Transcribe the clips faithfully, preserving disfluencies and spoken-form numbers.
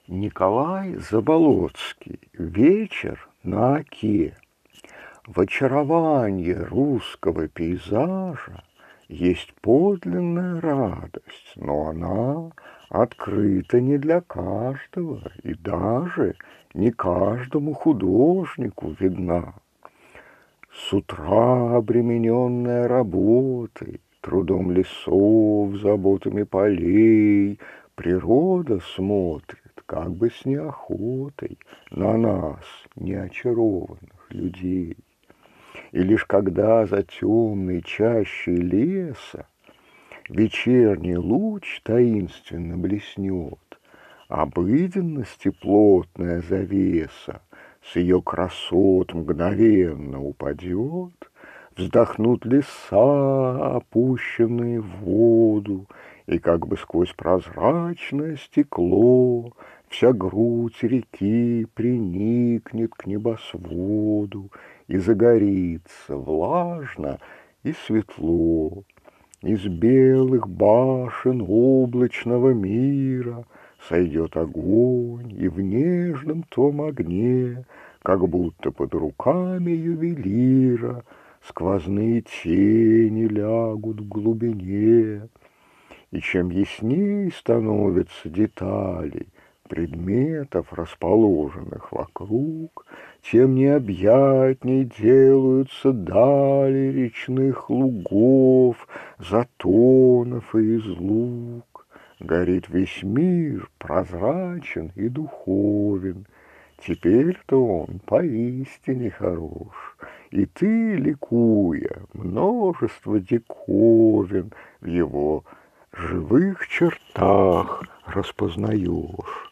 Николай Заболоцкий. Вечер на Оке. В очаровании русского пейзажа есть подлинная радость, но она открыта не для каждого и даже не каждому художнику видна. С утра, обремененная работой, трудом лесов, заботами полей, природа смотрит, как бы с неохотой, на нас, неочарованных людей. И лишь когда за темной чащей леса вечерний луч таинственно блеснет, обыденности плотная завеса с ее красот мгновенно упадет, вздохнут леса, опущенные в воду, и как бы сквозь прозрачное стекло вся грудь реки приникнет к небосводу и загорится влажно и светло. Из белых башен облачного мира сойдет огонь, и в нежном том огне, как будто под руками ювелира, сквозные тени лягут в глубине. И чем ясней становятся детали предметов, расположенных вокруг, тем необъятней делаются дали речных лугов, затонов и излуг. Горит весь мир, прозрачен и духовен. Теперь-то он поистине хорош, и ты, ликуя, множество диковин в его живых чертах распознаешь.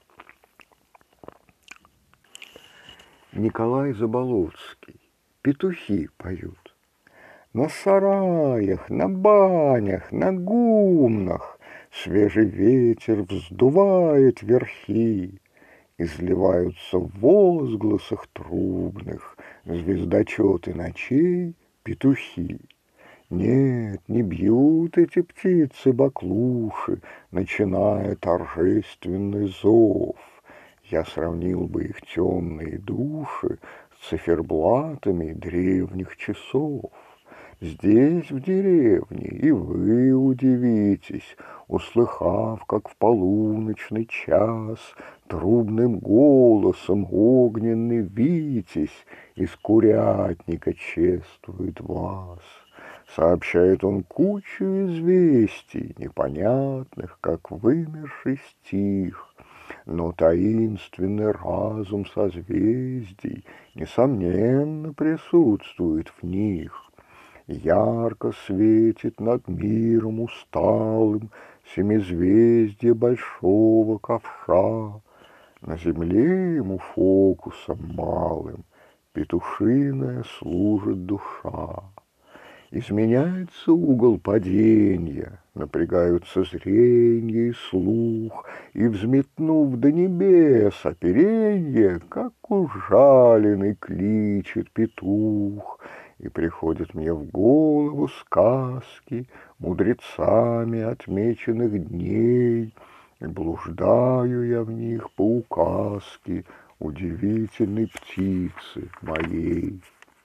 Николай Заболоцкий. Петухи поют. На сараях, на банях, на гумнах свежий ветер вздувает верхи, изливаются в возгласах трубных звездочеты ночей петухи. Нет, не бьют эти птицы баклуши, начиная торжественный зов. Я сравнил бы их темные души с циферблатами древних часов. Здесь, в деревне, и вы удивитесь, услыхав, как в полуночный час трубным голосом огненный витязь из курятника чествует вас. Сообщает он кучу известий, непонятных, как вымерший стих, но таинственный разум созвездий, несомненно, присутствует в них. Ярко светит над миром усталым семизвездие большого ковша. На земле ему фокусом малым петушиная служит душа. Изменяется угол падения, напрягаются зрение и слух, и, взметнув до небес оперенье, как ужаленный кличет петух, и приходят мне в голову сказки мудрецами отмеченных дней, и блуждаю я в них по указке удивительной птицы моей.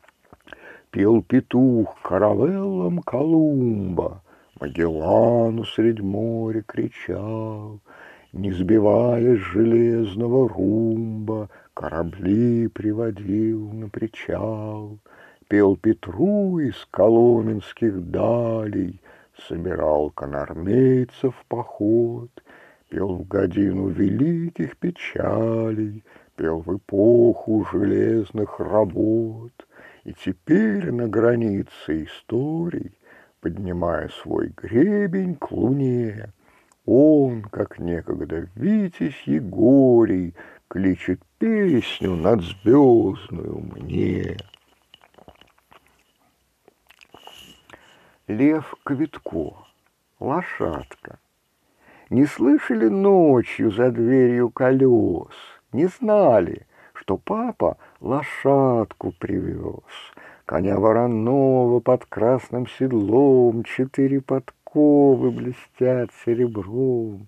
Пел петух каравеллам Колумба, Магеллану средь моря кричал, не сбивая с железного румба, корабли приводил на причал. Пел Петру из коломенских далей, собирал конармейцев в поход, пел в годину великих печалей, пел в эпоху железных работ. И теперь на границе историй, поднимая свой гребень к луне, он, как некогда Витязь Егорий, кличет песню надзвездную мне. Лев Квитко. Лошадка. Не слышали ночью за дверью колес, не знали, что папа лошадку привез, коня вороного под красным седлом, четыре подковы блестят серебром.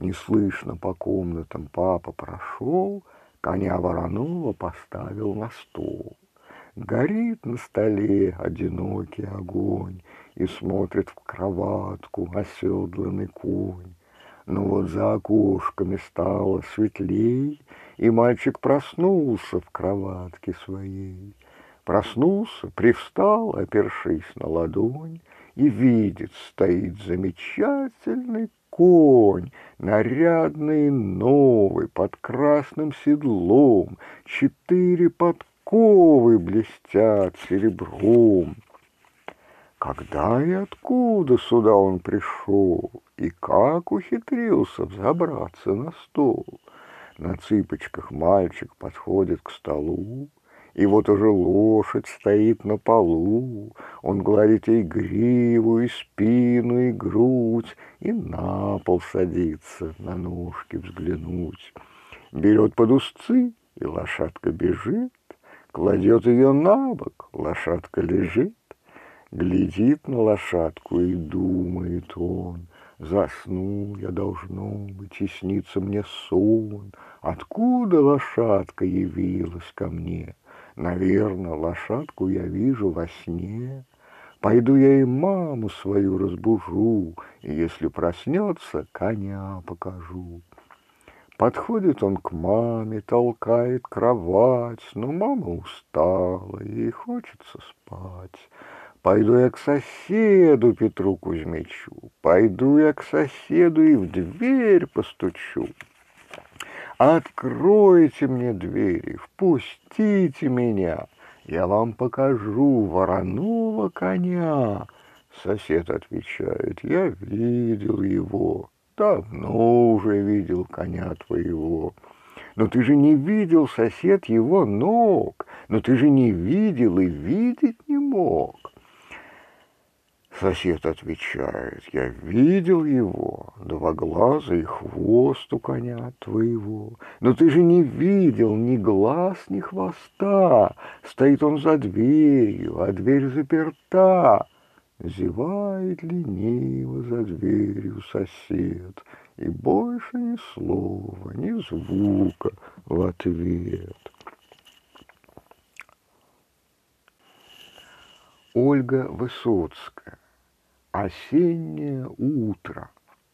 Неслышно по комнатам папа прошел, коня вороного поставил на стол. Горит на столе одинокий огонь, и смотрит в кроватку оседланный конь. Но вот за окошками стало светлей, и мальчик проснулся в кроватке своей. Проснулся, привстал, опершись на ладонь, и видит, стоит замечательный конь, нарядный и новый, под красным седлом, четыре подковы блестят серебром. Когда и откуда сюда он пришел, и как ухитрился взобраться на стол? На цыпочках мальчик подходит к столу, и вот уже лошадь стоит на полу. Он гладит ей гриву, и спину, и грудь, и на пол садится на ножки взглянуть. Берет под узцы, и лошадка бежит, кладет ее на бок, лошадка лежит. Глядит на лошадку и думает он: заснул я, должно быть, и снится мне сон. Откуда лошадка явилась ко мне? Наверно, лошадку я вижу во сне. Пойду я и маму свою разбужу, и если проснется, коня покажу. Подходит он к маме, толкает кровать, но мама устала, ей хочется спать. Пойду я к соседу Петру Кузьмичу, пойду я к соседу и в дверь постучу. Откройте мне двери, впустите меня, я вам покажу вороного коня. Сосед отвечает: я видел его, давно уже видел коня твоего. Но ты же не видел, сосед, его ног, но ты же не видел и видеть не мог. Сосед отвечает: я видел его, два глаза и хвост у коня твоего. Но ты же не видел ни глаз, ни хвоста. Стоит он за дверью, а дверь заперта. Зевает лениво за дверью сосед, и больше ни слова, ни звука в ответ. Ольга Высоцкая. Осеннее утро.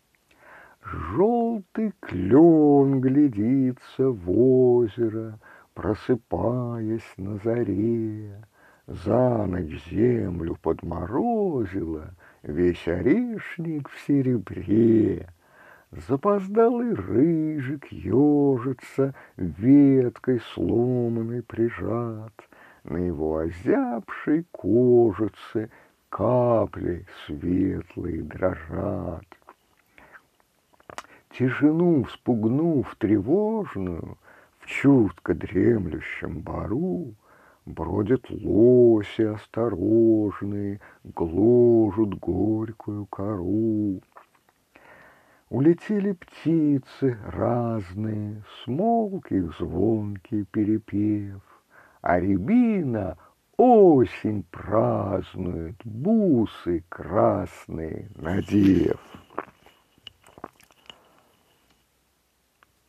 Желтый клен глядится в озеро, просыпаясь на заре. За ночь землю подморозило, весь орешник в серебре. Запоздалый рыжик ежится, веткой сломанной прижат. На его озябшей кожице капли светлые дрожат. Тишину вспугнув тревожную, в чутко дремлющем бару бродят лоси осторожные, гложут горькую кору. Улетели птицы разные, смолк их звонкий перепев, а рябина осень празднует, бусы красные надев.